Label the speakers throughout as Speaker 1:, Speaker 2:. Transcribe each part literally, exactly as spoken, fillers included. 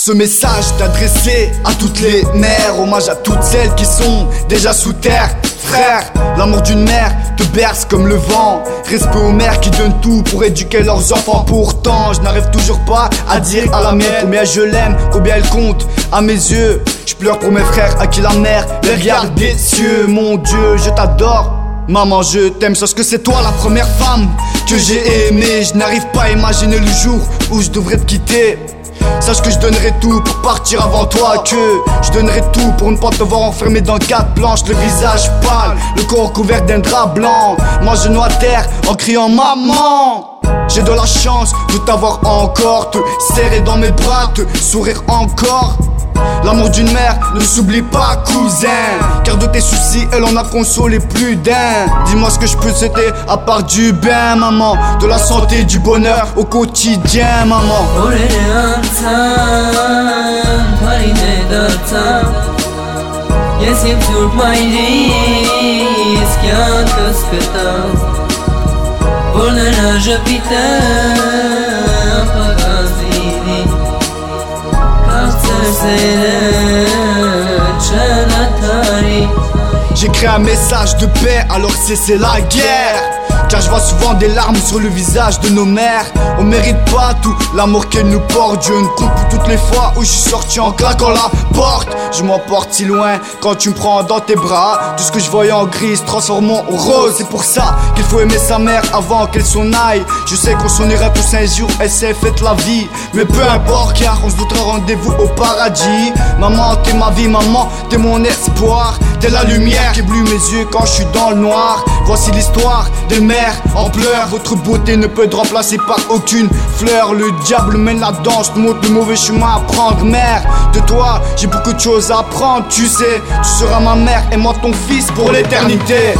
Speaker 1: Ce message est adressé à toutes les mères, hommage à toutes celles qui sont déjà sous terre. Frère, l'amour d'une mère te berce comme le vent. Respect aux mères qui donnent tout pour éduquer leurs enfants. Pourtant, je n'arrive toujours pas à dire à la mienne combien je l'aime, combien elle compte à mes yeux. Je pleure pour mes frères à qui la mère les regarde des cieux. Mon Dieu, je t'adore, maman, je t'aime. Sache que c'est toi la première femme que j'ai aimée. Je n'arrive pas à imaginer le jour où je devrais te quitter. Sache que je donnerai tout pour partir avant toi, que je donnerai tout pour ne pas te voir enfermé dans quatre planches, le visage pâle, le corps couvert d'un drap blanc. Moi je noie à terre en criant maman. J'ai de la chance de t'avoir encore, te serrer dans mes bras, te sourire encore. L'amour d'une mère ne s'oublie pas, cousin, car de tes soucis elle en a consolé plus d'un. Dis-moi ce que je peux souhaiter à part du bien, maman, de la santé, du bonheur au quotidien, maman. J'écris un message de paix alors que c'est la guerre. Car je vois souvent des larmes sur le visage de nos mères. On mérite pas tout l'amour qu'elles nous portent. Dieu ne compte pour toutes les fois où je suis sorti en claquant la porte. Je m'emporte si loin quand tu me prends dans tes bras. Tout ce que je voyais en gris se transforme en rose. C'est pour ça qu'il faut aimer sa mère avant qu'elle s'en aille. Je sais qu'on s'en ira tous un jour, elle s'est faite la vie. Mais peu importe car on se doutera rendez-vous au paradis. Maman t'es ma vie, maman t'es mon espoir. T'es la lumière qui éblouit mes yeux quand je suis dans le noir. Voici l'histoire des mères en pleurs. Votre beauté ne peut être remplacée par aucune fleur. Le diable mène la danse, nous montre le mauvais chemin à prendre. Mère, de toi j'ai beaucoup de choses à apprendre. Tu sais, tu seras ma mère et moi ton fils pour l'éternité.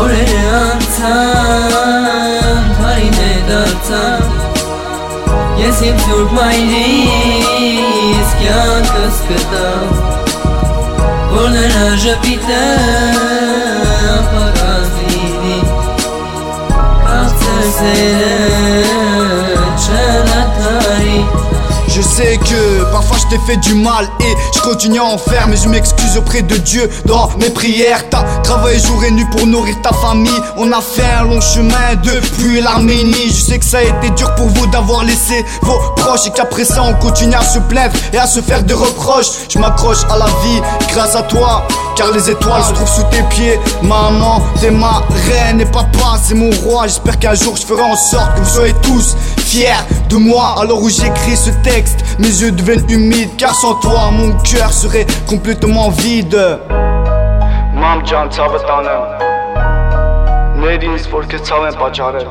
Speaker 1: Je sais que parfois je t'ai fait du mal et je continue à en faire, mais je m'excuse auprès de Dieu dans mes prières. T'as travaillé jour et nuit pour nourrir ta famille. On a fait un long chemin depuis l'Arménie. Je sais que ça a été dur pour vous d'avoir laissé vos proches et qu'après ça on continue à se plaindre et à se faire des reproches. Je m'accroche à la vie grâce à toi, car les étoiles se trouvent sous tes pieds. Maman, t'es ma reine et papa, c'est mon roi. J'espère qu'un jour je ferai en sorte que vous soyez tous fiers de moi. Alors où j'écris ce texte, mes yeux deviennent humides, car sans toi mon cœur serait complètement vide. Mam ջան, ցավը տանեմ, ներ ինձ որ քեզ ցավ եմ պատճառել,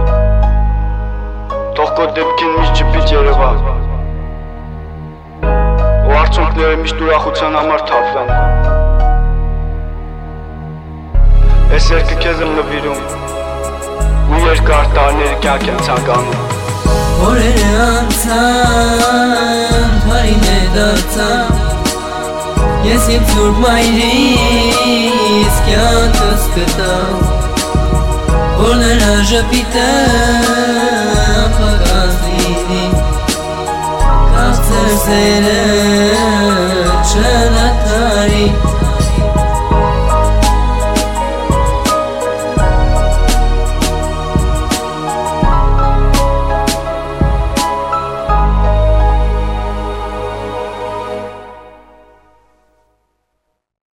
Speaker 1: թող քո դեպքին միշտ չպիտ երևա, ու արցունքները միշտ ուրախության համար թափվեն։ Այս երգը քեզ եմ նվիրում, ու երկար տարիների կյանք եմ ցանկանում։
Speaker 2: Օրերը անցան, տարիներ դարձան, ես իմ սուրբ մայրից կյանքս գտամ, որ նրա ժպիտը անպակաս լինի, կարծեր սերը